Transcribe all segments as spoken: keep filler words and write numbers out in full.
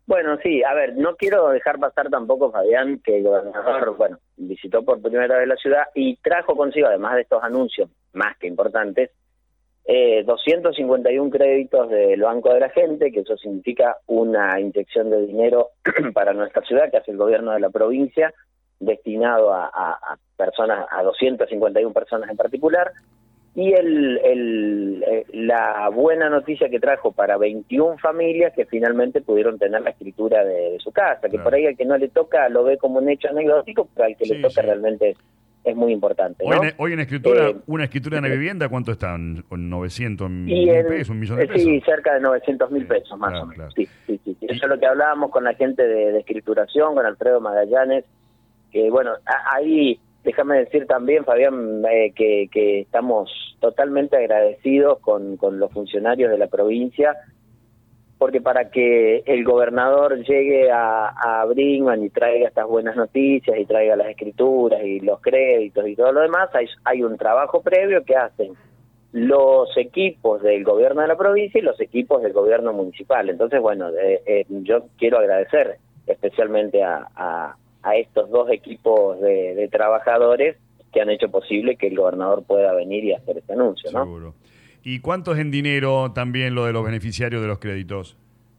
Bueno, sí, a ver, no quiero dejar pasar tampoco, Fabián, que el gobernador, bueno, visitó por primera vez la ciudad y trajo consigo, además de estos anuncios más que importantes, eh, doscientos cincuenta y uno créditos del Banco de la Gente, que eso significa una inyección de dinero para nuestra ciudad, que hace el gobierno de la provincia, destinado a, a, a personas, a doscientas cincuenta y una personas en particular. Y el, el, eh, la buena noticia que trajo para veintiuna familias que finalmente pudieron tener la escritura de, de su casa, que Claro. por ahí al que no le toca lo ve como un hecho anecdótico, pero al que Sí, le toca sí. realmente es, es muy importante, Hoy, ¿no? en, hoy en escritura, Eh, una escritura en la vivienda, ¿cuánto están? ¿novecientos y mil en, pesos? ¿Un millón de eh, pesos? sí, cerca de novecientos mil Sí, pesos más claro, o menos. claro. Sí, sí, sí, sí. Y- Eso es lo que hablábamos con la gente de, de escrituración, con Alfredo Magallanes, que bueno, a- ahí déjame decir también, Fabián, eh, que, que estamos totalmente agradecidos con, con los funcionarios de la provincia, porque para que el gobernador llegue a, a Brinkmann y traiga estas buenas noticias y traiga las escrituras y los créditos y todo lo demás, hay, hay un trabajo previo que hacen los equipos del gobierno de la provincia y los equipos del gobierno municipal. Entonces, bueno, eh, eh, yo quiero agradecer especialmente a, a, a estos dos equipos de, de trabajadores que han hecho posible que el gobernador pueda venir y hacer este anuncio, ¿no? Seguro. ¿Y cuánto es en dinero también lo de los beneficiarios de los créditos?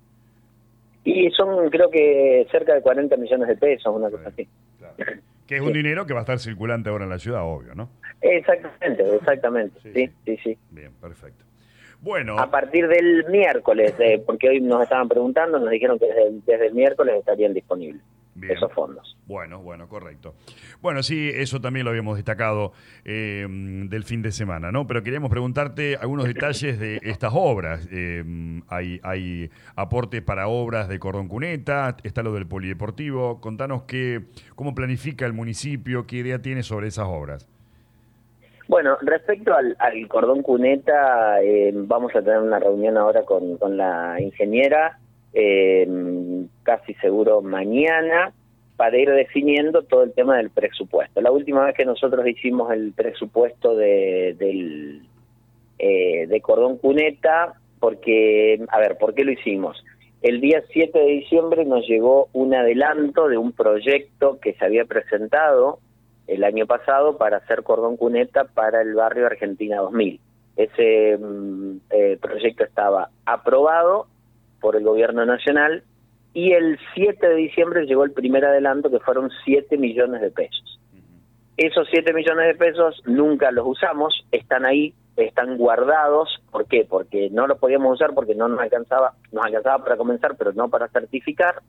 Y son, creo que, cerca de cuarenta millones de pesos, una cosa así. Claro. Que es un Sí. dinero que va a estar circulante ahora en la ciudad, obvio, ¿no? Exactamente, exactamente, Sí, sí, sí. sí, sí. Bien, perfecto. Bueno, A partir del miércoles, eh, porque hoy nos estaban preguntando, nos dijeron que desde el, desde el miércoles estarían disponibles bien. esos fondos. Bueno, bueno, correcto. Bueno, sí, eso también lo habíamos destacado eh, del fin de semana, ¿no? Pero queríamos preguntarte algunos detalles de estas obras. Eh, hay, hay aportes para obras de Cordón Cuneta, está lo del polideportivo. Contanos qué, cómo planifica el municipio, qué idea tiene sobre esas obras. Bueno, respecto al, al Cordón Cuneta, eh, vamos a tener una reunión ahora con, con la ingeniera, eh, casi seguro mañana, para ir definiendo todo el tema del presupuesto. La última vez que nosotros hicimos el presupuesto de, del, eh, de Cordón Cuneta, porque, a ver, ¿por qué lo hicimos? El día siete de diciembre nos llegó un adelanto de un proyecto que se había presentado el año pasado para hacer Cordón Cuneta para el barrio Argentina dos mil. Ese mm, eh, proyecto estaba aprobado por el gobierno nacional y el siete de diciembre llegó el primer adelanto, que fueron siete millones de pesos. Esos siete millones de pesos nunca los usamos, están ahí, están guardados. ¿Por qué? Porque no los podíamos usar porque no nos alcanzaba, nos alcanzaba para comenzar, pero no para certificar.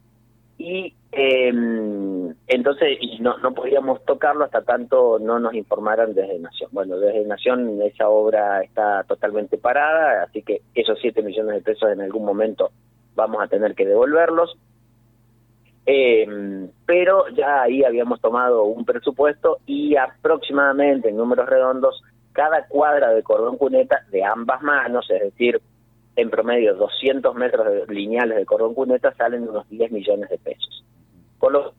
Y eh, entonces y no, no podíamos tocarlo hasta tanto no nos informaran desde Nación. Bueno, desde Nación esa obra está totalmente parada, así que esos siete millones de pesos en algún momento vamos a tener que devolverlos. Eh, pero ya ahí habíamos tomado un presupuesto y aproximadamente, en números redondos, cada cuadra de Cordón Cuneta de ambas manos, es decir, en promedio doscientos metros de, lineales de Cordón Cuneta, salen unos diez millones de pesos. Con lo,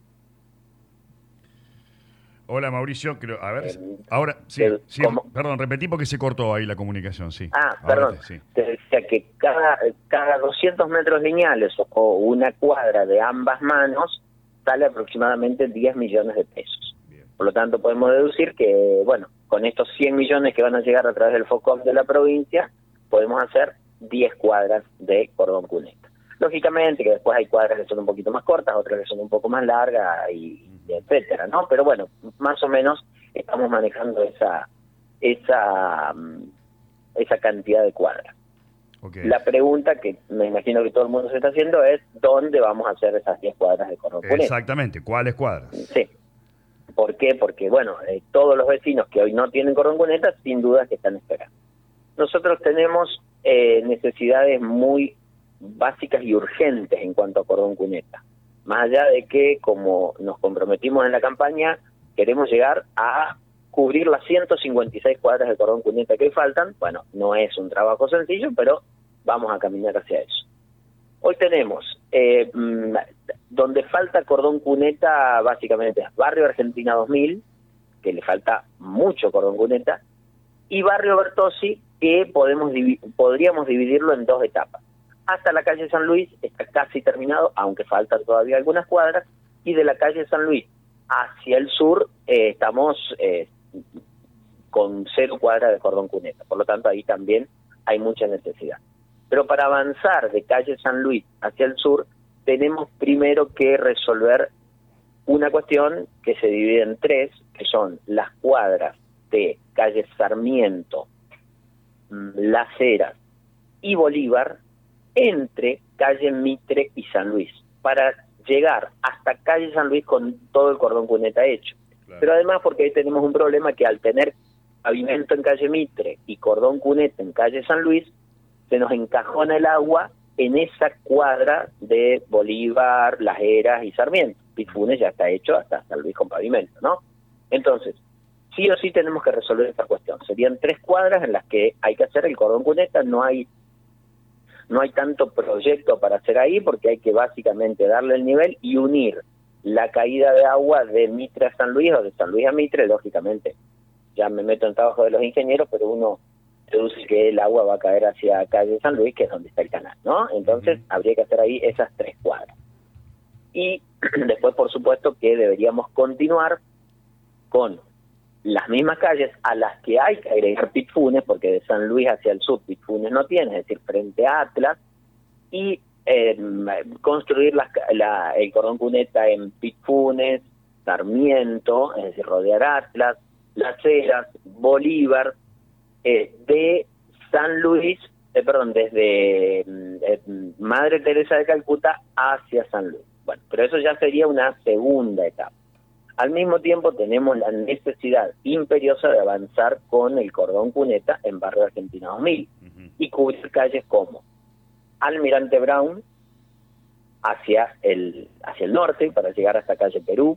Hola Mauricio, creo, a ver, eh, ahora, sí, de, sí, como, perdón, repetí porque se cortó ahí la comunicación, sí. ah, Ahora perdón, te- sí. te decía que cada, cada doscientos metros lineales o una cuadra de ambas manos sale aproximadamente diez millones de pesos. Bien. Por lo tanto, podemos deducir que, bueno, con estos cien millones que van a llegar a través del FOCOM de la provincia, podemos hacer diez cuadras de Cordón Cuneta. Lógicamente que después hay cuadras que son un poquito más cortas, otras que son un poco más largas, y, y etcétera, ¿no? Pero bueno, más o menos estamos manejando esa esa esa cantidad de cuadras. Okay. La pregunta que me imagino que todo el mundo se está haciendo es ¿dónde vamos a hacer esas diez cuadras de Cordón Cuneta? Exactamente, ¿cuáles cuadras? Sí. ¿Por qué? Porque, bueno, eh, todos los vecinos que hoy no tienen Cordón Cuneta, sin duda que están esperando. Nosotros tenemos eh, necesidades muy básicas y urgentes en cuanto a Cordón Cuneta. Más allá de que, como nos comprometimos en la campaña, queremos llegar a cubrir las ciento cincuenta y seis cuadras de Cordón Cuneta que faltan. Bueno, no es un trabajo sencillo, pero vamos a caminar hacia eso. Hoy tenemos, eh, donde falta Cordón Cuneta, básicamente es Barrio Argentina dos mil, que le falta mucho Cordón Cuneta, y Barrio Bertossi, que podemos podríamos dividirlo en dos etapas. hasta la calle San Luis está casi terminado, aunque faltan todavía algunas cuadras, y de la calle San Luis hacia el sur eh, estamos eh, con cero cuadras de cordón cuneta, por lo tanto ahí también hay mucha necesidad. Pero para avanzar de calle San Luis hacia el sur, tenemos primero que resolver una cuestión que se divide en tres, que son las cuadras de calle Sarmiento, Las Heras y Bolívar, entre calle Mitre y San Luis, para llegar hasta calle San Luis con todo el cordón cuneta hecho. Claro. Pero además porque ahí tenemos un problema que al tener pavimento en calle Mitre y cordón cuneta en calle San Luis, se nos encajona el agua en esa cuadra de Bolívar, Las Heras y Sarmiento. Pitfunes ya está hecho hasta San Luis con pavimento, ¿no? Entonces, sí o sí tenemos que resolver esta cuestión. Serían tres cuadras en las que hay que hacer el cordón cuneta, no hay no hay tanto proyecto para hacer ahí porque hay que básicamente darle el nivel y unir la caída de agua de Mitre a San Luis o de San Luis a Mitre. Lógicamente, ya me meto en trabajo de los ingenieros, pero uno deduce que el agua va a caer hacia calle San Luis, que es donde está el canal, ¿no? Entonces, uh-huh. habría que hacer ahí esas tres cuadras. Y después, por supuesto, que deberíamos continuar con las mismas calles a las que hay que agregar Pitfunes, porque de San Luis hacia el sur Pitfunes no tiene, es decir, frente a Atlas, y eh, construir las, la, el cordón cuneta en Pitfunes, Sarmiento, es decir, rodear Atlas, Las Heras, Bolívar, eh, de San Luis, eh, perdón, desde eh, Madre Teresa de Calcuta hacia San Luis. Bueno, pero eso ya sería una segunda etapa. Al mismo tiempo tenemos la necesidad imperiosa de avanzar con el cordón cuneta en Barrio Argentina dos mil uh-huh. y cubrir calles como Almirante Brown hacia el hacia el norte para llegar hasta calle Perú.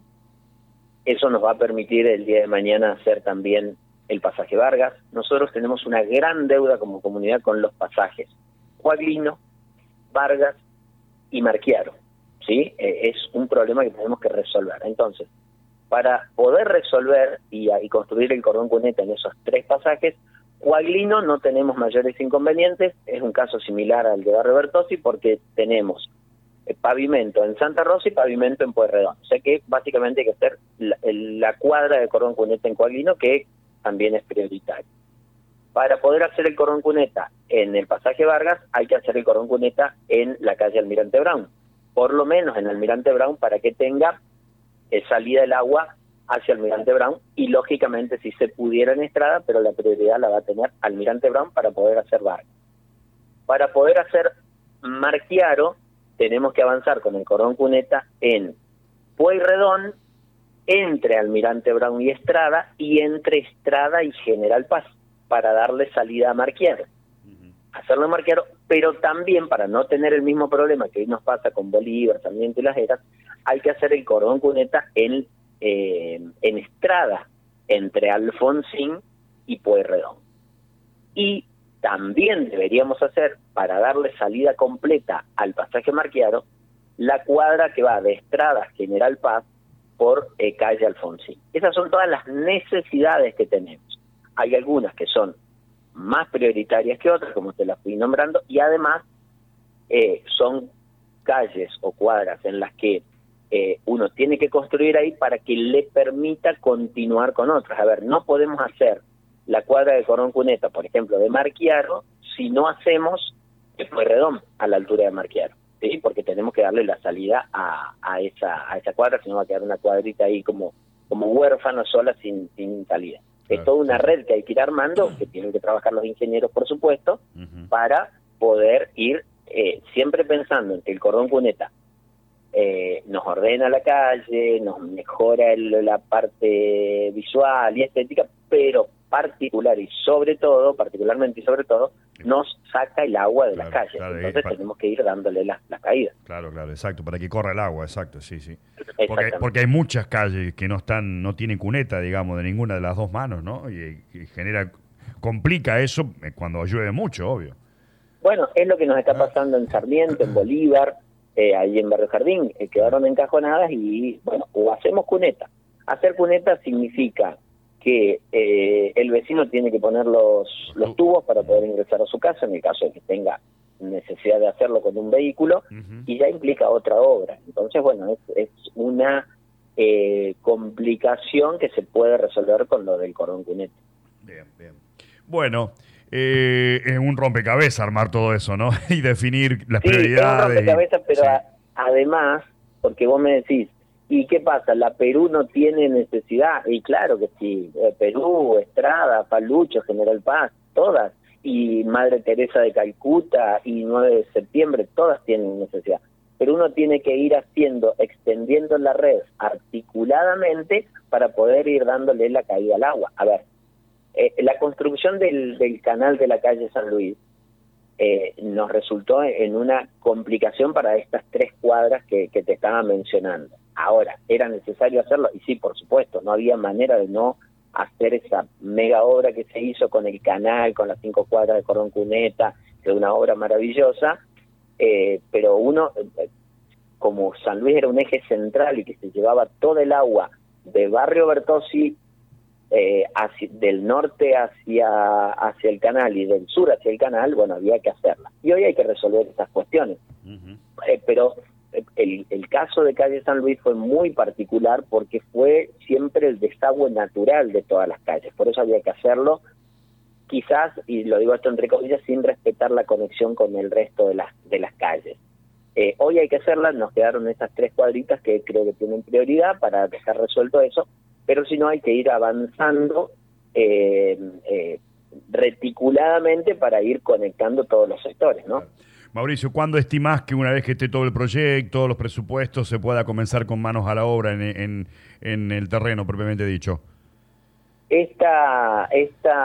Eso nos va a permitir el día de mañana hacer también el pasaje Vargas. Nosotros tenemos una gran deuda como comunidad con los pasajes Coaglino, Vargas y Marchiaro, ¿sí? Eh, es un problema que tenemos que resolver. Entonces, para poder resolver y, y construir el cordón cuneta en esos tres pasajes, Coaglino no tenemos mayores inconvenientes, es un caso similar al de Barrio Bertozzi porque tenemos eh, pavimento en Santa Rosa y pavimento en Pueyrredón. O sea que básicamente hay que hacer la, la cuadra de cordón cuneta en Coaglino, que también es prioritario. Para poder hacer el cordón cuneta en el pasaje Vargas, hay que hacer el cordón cuneta en la calle Almirante Brown, por lo menos en Almirante Brown, para que tenga eh, salida del agua hacia Almirante Brown, y lógicamente si se pudiera en Estrada, pero la prioridad la va a tener Almirante Brown para poder hacer Vargas. Para poder hacer Marchiaro, tenemos que avanzar con el cordón cuneta en Pueyrredón, entre Almirante Brown y Estrada, y entre Estrada y General Paz, para darle salida a Marchiaro. Uh-huh. Hacerlo en Marchiaro, pero también para no tener el mismo problema que hoy nos pasa con Bolívar, Sarmiento y Las Heras, hay que hacer el cordón cuneta en, eh, en Estrada, entre Alfonsín y Pueyrredón. Y también deberíamos hacer, para darle salida completa al pasaje Marchiaro, la cuadra que va de Estrada a General Paz por eh, calle Alfonsín. Esas son todas las necesidades que tenemos. Hay algunas que son más prioritarias que otras, como te las fui nombrando, y además eh, son calles o cuadras en las que eh, uno tiene que construir ahí para que le permita continuar con otras. A ver, no podemos hacer la cuadra de cordón cuneta, por ejemplo, de Marchiaro, si no hacemos el Pueyrredón a la altura de Marchiaro, ¿sí? Porque tenemos que darle la salida a, a esa a esa cuadra, si no va a quedar una cuadrita ahí como, como huérfana sola sin, sin salida. Claro, es toda una sí. red que hay que ir armando, que tienen que trabajar los ingenieros, por supuesto, uh-huh. para poder ir eh, siempre pensando en que el cordón cuneta eh, nos ordena la calle, nos mejora el, la parte visual y estética, pero particular y sobre todo, particularmente y sobre todo, nos saca el agua de claro, las calles. Claro, Entonces para... tenemos que ir dándole las la caídas. Claro, claro, exacto, para que corra el agua, exacto, sí, sí. Porque, porque hay muchas calles que no están, no tienen cuneta, digamos, de ninguna de las dos manos, ¿no? Y, y genera, complica eso cuando llueve mucho, obvio. Bueno, es lo que nos está pasando en Sarmiento, en Bolívar, eh, ahí en Barrio Jardín, eh, quedaron encajonadas y, bueno, o hacemos cuneta. Hacer cuneta significa que eh, el vecino tiene que poner los, los tubos para poder ingresar a su casa, en el caso de que tenga necesidad de hacerlo con un vehículo, uh-huh. y ya implica otra obra. Entonces, bueno, es, es una eh, complicación que se puede resolver con lo del cordón cuneta. Bien, bien. Bueno, eh, es un rompecabezas armar todo eso, ¿no? Y definir las sí, prioridades. Es un rompecabezas, y... pero sí. a, además, porque vos me decís, ¿y qué pasa? ¿La Perú no tiene necesidad? Y claro que sí, eh, Perú, Estrada, Palucho, General Paz, todas, y Madre Teresa de Calcuta y nueve de septiembre, todas tienen necesidad. Pero uno tiene que ir haciendo, extendiendo la red articuladamente para poder ir dándole la caída al agua. A ver, eh, la construcción del, del canal de la calle San Luis eh, nos resultó en una complicación para estas tres cuadras que, que te estaba mencionando. Ahora, ¿era necesario hacerlo? Y sí, por supuesto, no había manera de no hacer esa mega obra que se hizo con el canal, con las cinco cuadras de cordón cuneta, que es una obra maravillosa, eh, pero uno, eh, como San Luis era un eje central y que se llevaba todo el agua de Barrio Bertozzi, eh, hacia, del norte hacia, hacia el canal y del sur hacia el canal, bueno, había que hacerla. Y hoy hay que resolver estas cuestiones. Uh-huh. Eh, pero el, el caso de calle San Luis fue muy particular porque fue siempre el desagüe natural de todas las calles. Por eso había que hacerlo, quizás, y lo digo esto entre comillas, sin respetar la conexión con el resto de las, de las calles. Eh, hoy hay que hacerlas, nos quedaron esas tres cuadritas que creo que tienen prioridad para dejar resuelto eso, pero si no hay que ir avanzando eh, eh, reticuladamente para ir conectando todos los sectores, ¿no? Mauricio, ¿cuándo estimás que una vez que esté todo el proyecto, todos los presupuestos, se pueda comenzar con manos a la obra en, en, en el terreno propiamente dicho? Esta,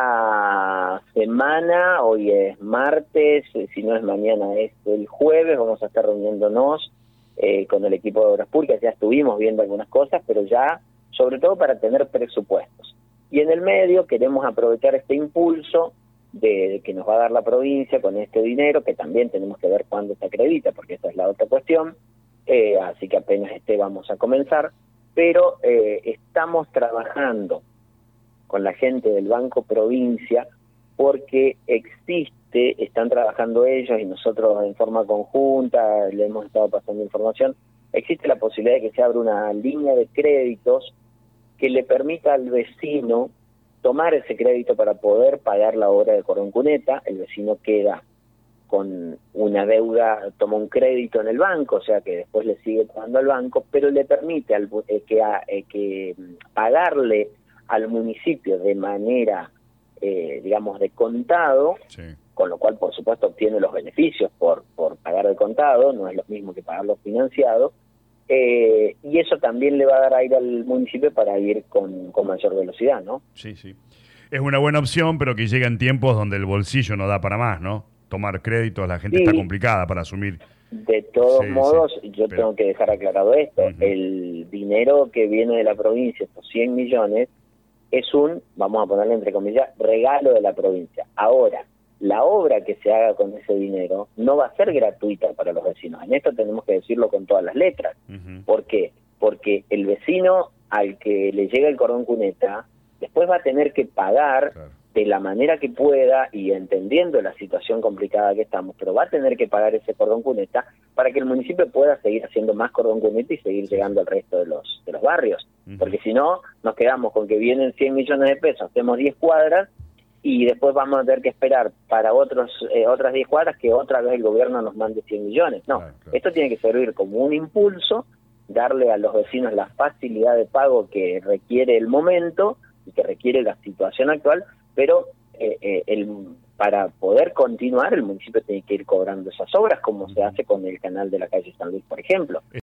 esta semana, hoy es martes, si no es mañana es el jueves, vamos a estar reuniéndonos eh, con el equipo de Obras Públicas, ya estuvimos viendo algunas cosas, pero ya, sobre todo para tener presupuestos. Y en el medio queremos aprovechar este impulso de, de que nos va a dar la provincia con este dinero, que también tenemos que ver cuándo se acredita, porque esa es la otra cuestión, eh, así que apenas esté vamos a comenzar, pero eh, estamos trabajando con la gente del Banco Provincia, porque existe, están trabajando ellos y nosotros en forma conjunta le hemos estado pasando información, existe la posibilidad de que se abra una línea de créditos que le permita al vecino tomar ese crédito para poder pagar la obra de cordón cuneta. El vecino queda con una deuda, toma un crédito en el banco, o sea que después le sigue pagando al banco, pero le permite al, eh, que, eh, que pagarle al municipio de manera, eh, digamos, de contado, sí. Con lo cual, por supuesto, obtiene los beneficios por, por pagar de contado, no es lo mismo que pagarlo financiado, eh, y eso también le va a dar aire al municipio para ir con, con mayor velocidad, ¿no? Sí, sí. Es una buena opción, pero que llega en tiempos donde el bolsillo no da para más, ¿no? Tomar créditos, la gente sí. Está complicada para asumir. De todos sí, modos, sí, yo pero... tengo que dejar aclarado esto, uh-huh. El dinero que viene de la provincia, estos cien millones, es un, vamos a ponerle entre comillas, regalo de la provincia. Ahora, la obra que se haga con ese dinero no va a ser gratuita para los vecinos. En esto tenemos que decirlo con todas las letras. Uh-huh. ¿Por qué? Porque el vecino al que le llega el cordón cuneta, después va a tener que pagar claro. De la manera que pueda y entendiendo la situación complicada que estamos, pero va a tener que pagar ese cordón cuneta para que el municipio pueda seguir haciendo más cordón cuneta y seguir llegando al resto de los de los barrios. Uh-huh. Porque si no, nos quedamos con que vienen cien millones de pesos, hacemos diez cuadras y después vamos a tener que esperar para otros eh, otras diez cuadras que otra vez el gobierno nos mande cien millones. No, claro, claro. Esto tiene que servir como un impulso, darle a los vecinos la facilidad de pago que requiere el momento y que requiere la situación actual, pero eh, eh, el, para poder continuar el municipio tiene que ir cobrando esas obras como se hace con el canal de la calle San Luis, por ejemplo.